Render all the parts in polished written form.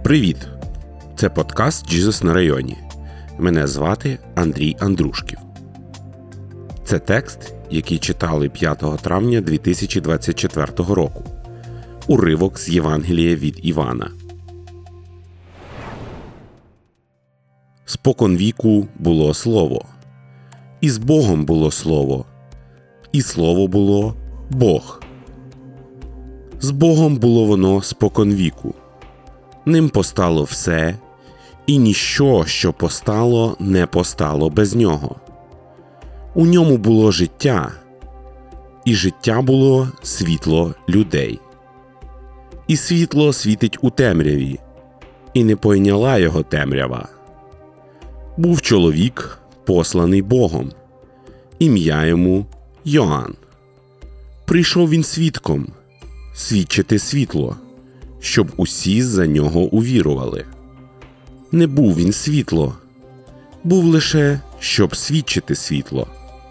Привіт! Це подкаст «Jesus на районі». Мене звати Андрій Андрушків. Це текст, який читали 5 травня 2024 року. Уривок з Євангелія від Івана. Споконвіку було Слово. І з Богом було Слово. І Слово було Бог. З Богом було воно споконвіку. Ним постало все, і ніщо, що постало, не постало без нього. У ньому було життя, і життя було світло людей. І світло світить у темряві, і не пойняла його темрява. Був чоловік, посланий Богом. Ім'я йому Йоанн. Прийшов він свідком, свідчити світло, щоб усі за нього увірували. Не був він світло, був лише, щоб свідчити світло.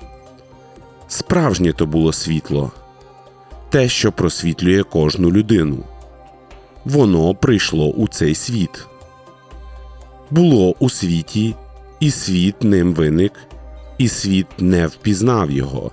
Справжнє то було світло, те, що просвітлює кожну людину. Воно прийшло у цей світ. Було у світі, і світ ним виник, і світ не впізнав його.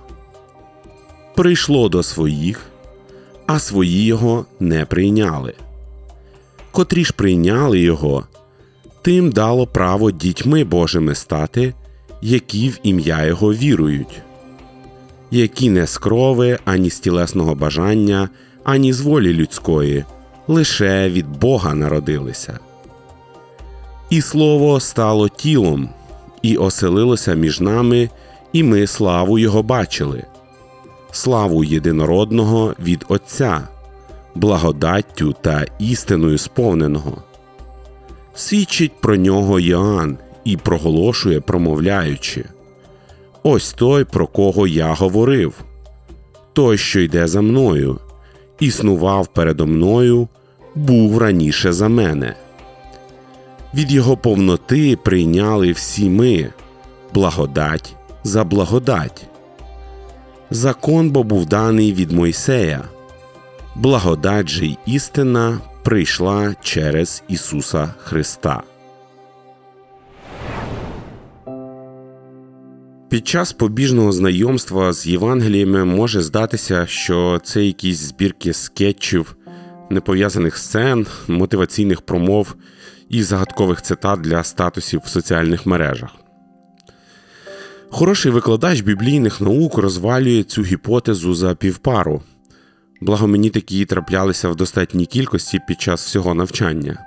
Прийшло до своїх, а свої його не прийняли. Котрі ж прийняли його, тим дало право дітьми Божими стати, які в ім'я його вірують, які не з крови, ані з тілесного бажання, ані з волі людської, лише від Бога народилися. І Слово стало тілом, і оселилося між нами, і ми славу його бачили. Славу єдинородного від Отця, благодаттю та істиною сповненого. Свідчить про нього Йоанн і проголошує, промовляючи: «Ось той, про кого я говорив, той, що йде за мною, існував передо мною, був раніше за мене. Від його повноти прийняли всі ми благодать за благодать. Закон бо був даний від Мойсея, благодать же й істина прийшла через Ісуса Христа». Під час побіжного знайомства з Євангеліями може здатися, що це якісь збірки скетчів, непов'язаних сцен, мотиваційних промов і загадкових цитат для статусів в соціальних мережах. Хороший викладач біблійних наук розвалює цю гіпотезу за півпару. Благо мені такі траплялися в достатній кількості під час всього навчання.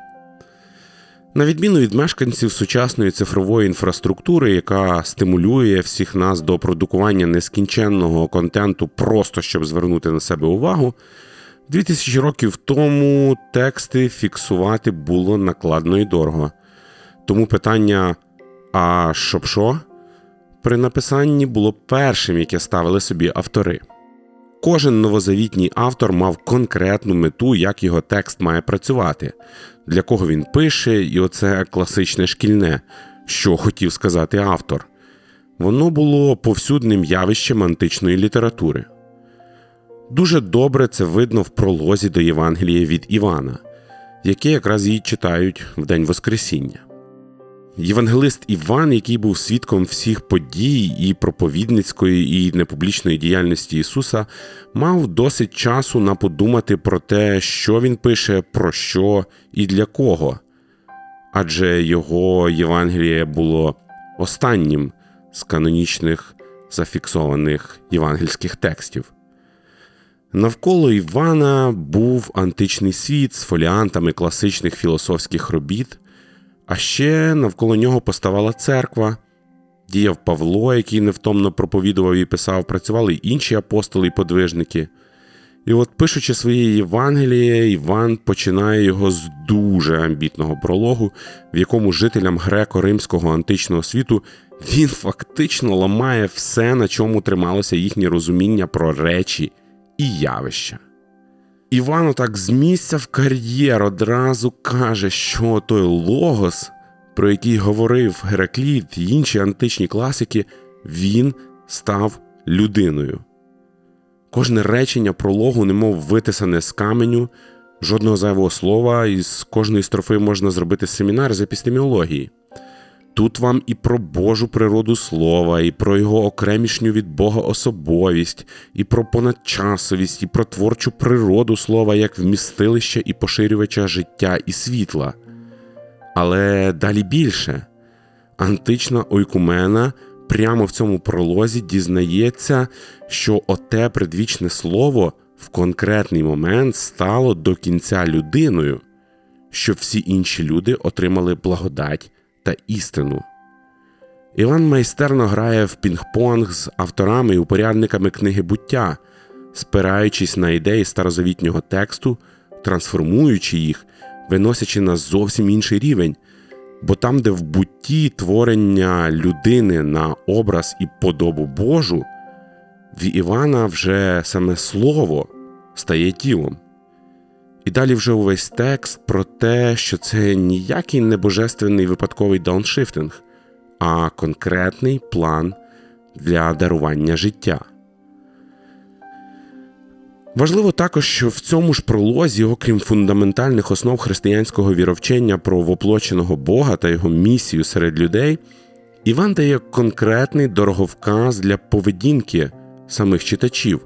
На відміну від мешканців сучасної цифрової інфраструктури, яка стимулює всіх нас до продукування нескінченного контенту просто щоб звернути на себе увагу, 2000 років тому тексти фіксувати було накладно і дорого. Тому питання «а щоб що?» при написанні було першим, яке ставили собі автори. Кожен новозавітній автор мав конкретну мету, як його текст має працювати, для кого він пише, і оце класичне шкільне, що хотів сказати автор. Воно було повсюдним явищем античної літератури. Дуже добре це видно в пролозі до Євангелія від Івана, яке якраз її читають в День Воскресіння. Євангелист Іван, який був свідком всіх подій і проповідницької, і непублічної діяльності Ісуса, мав досить часу на подумати про те, що він пише, про що і для кого. Адже його Євангеліє було останнім з канонічних зафіксованих євангельських текстів. Навколо Івана був античний світ з фоліантами класичних філософських робіт, а ще навколо нього поставала церква, діяв Павло, який невтомно проповідував і писав, працювали й інші апостоли і подвижники. І от, пишучи своє Євангеліє, Іван починає його з дуже амбітного прологу, в якому жителям греко-римського античного світу він фактично ламає все, на чому трималося їхнє розуміння про речі і явища. Іван отак з місця в кар'єр одразу каже, що той логос, про який говорив Геракліт і інші античні класики, він став людиною. Кожне речення прологу немов витисане з каменю, Жодного зайвого слова, із кожної строфи можна зробити семінар з епістеміології. Тут вам і про Божу природу слова, і про його окремішню від Бога особовість, і про понадчасовість, і про творчу природу слова як вмістилища і поширювача життя і світла. Але далі більше. Антична ойкумена прямо в цьому пролозі дізнається, що оте предвічне слово в конкретний момент стало до кінця людиною, щоб всі інші люди отримали благодать та істину. Іван майстерно грає в пінг-понг з авторами і упорядниками книги «Буття», спираючись на ідеї старозавітнього тексту, трансформуючи їх, виносячи на зовсім інший рівень. Бо там, де в бутті творення людини на образ і подобу Божу, в Івана вже саме слово стає тілом. І далі вже увесь текст про те, що це ніякий не божественний випадковий дауншифтинг, а конкретний план для дарування життя. Важливо також, що в цьому ж пролозі, окрім фундаментальних основ християнського віровчення про воплоченого Бога та його місію серед людей, Іван дає конкретний дороговказ для поведінки самих читачів.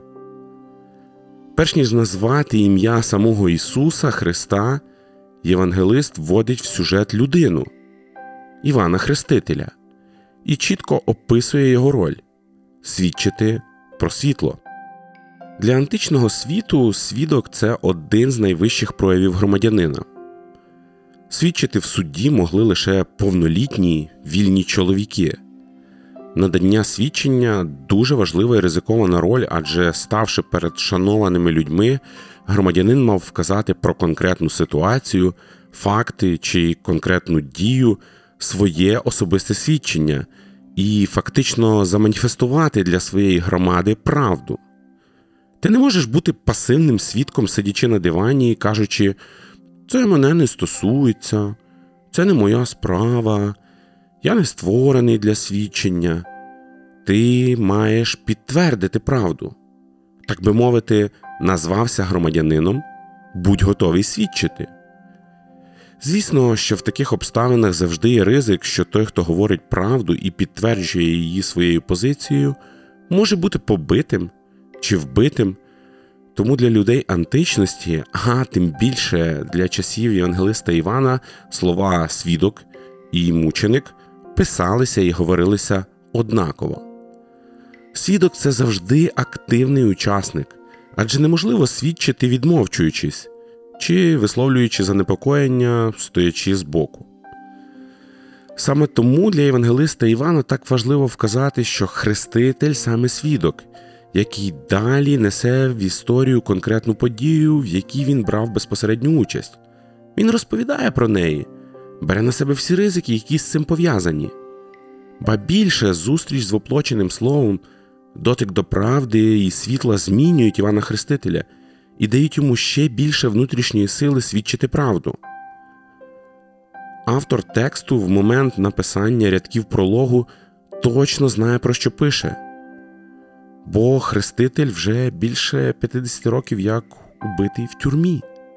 Перш ніж назвати ім'я самого Ісуса Христа, євангелист вводить в сюжет людину – Івана Хрестителя, і чітко описує його роль – свідчити про світло. Для античного світу свідок – це один з найвищих проявів громадянина. Свідчити в суді могли лише повнолітні, вільні чоловіки. Надання свідчення – дуже важлива і ризикована роль, адже, ставши перед шанованими людьми, громадянин мав вказати про конкретну ситуацію, факти чи конкретну дію, своє особисте свідчення і фактично заманіфестувати для своєї громади правду. Ти не можеш бути пасивним свідком, сидячи на дивані і кажучи «це мене не стосується», «це не моя справа», «я не створений для свідчення». Ти маєш підтвердити правду. Так би мовити, назвався громадянином, будь готовий свідчити. Звісно, що в таких обставинах завжди є ризик, що той, хто говорить правду і підтверджує її своєю позицією, може бути побитим чи вбитим. Тому для людей античності, а тим більше для часів євангелиста Івана, слова «свідок» і «мученик» писалися і говорилися однаково. Свідок – це завжди активний учасник, адже неможливо свідчити відмовчуючись, чи висловлюючи занепокоєння, стоячи збоку. Саме тому для євангелиста Івана так важливо вказати, що Хреститель – саме свідок, який далі несе в історію конкретну подію, в якій він брав безпосередню участь. Він розповідає про неї, бере на себе всі ризики, які з цим пов'язані. Ба більше, зустріч з воплоченим словом, дотик до правди і світла змінюють Івана Хрестителя і дають йому ще більше внутрішньої сили свідчити правду. Автор тексту в момент написання рядків прологу точно знає, про що пише. Бо Хреститель вже більше 50 років як убитий в тюрмі.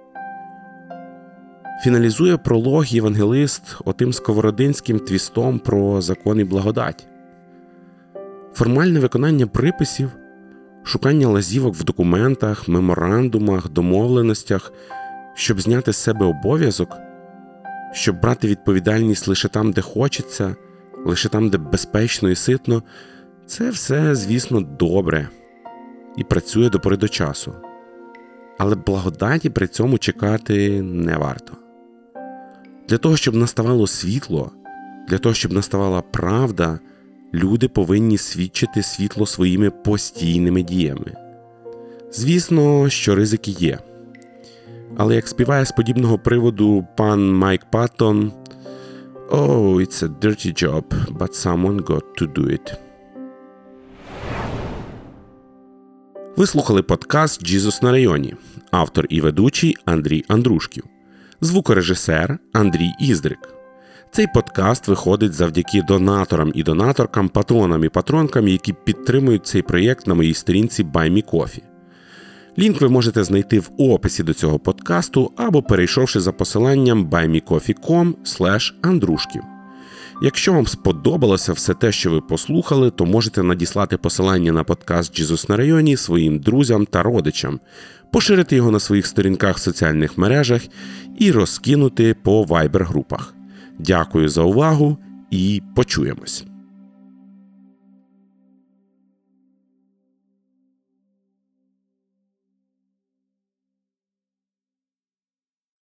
Фіналізує пролог євангелист отим сковородинським твістом про закон і благодать. Формальне виконання приписів, шукання лазівок в документах, меморандумах, домовленостях, щоб зняти з себе обов'язок, щоб брати відповідальність лише там, де хочеться, лише там, де безпечно і ситно – це все, звісно, добре і працює до пори до часу. Але благодаті при цьому чекати не варто. Для того, щоб наставало світло, для того, щоб наставала правда, люди повинні свідчити світло своїми постійними діями. Звісно, що ризики є. Але як співає з подібного приводу пан Майк Паттон «Oh, it's a dirty job, but someone got to do it». Ви слухали подкаст «Джізус на районі». Автор і ведучий Андрій Андрушків. Звукорежисер Андрій Іздрик. Цей подкаст виходить завдяки донаторам і донаторкам, патронам і патронкам, які підтримують цей проєкт на моїй сторінці Buy Me Coffee. Лінк ви можете знайти в описі до цього подкасту або перейшовши за посиланням buymecoffee.com/Андрушків. Якщо вам сподобалося все те, що ви послухали, то можете надіслати посилання на подкаст «Джізус на районі» своїм друзям та родичам, поширити його на своїх сторінках в соціальних мережах і розкинути по вайбер-групах. Дякую за увагу і почуємось!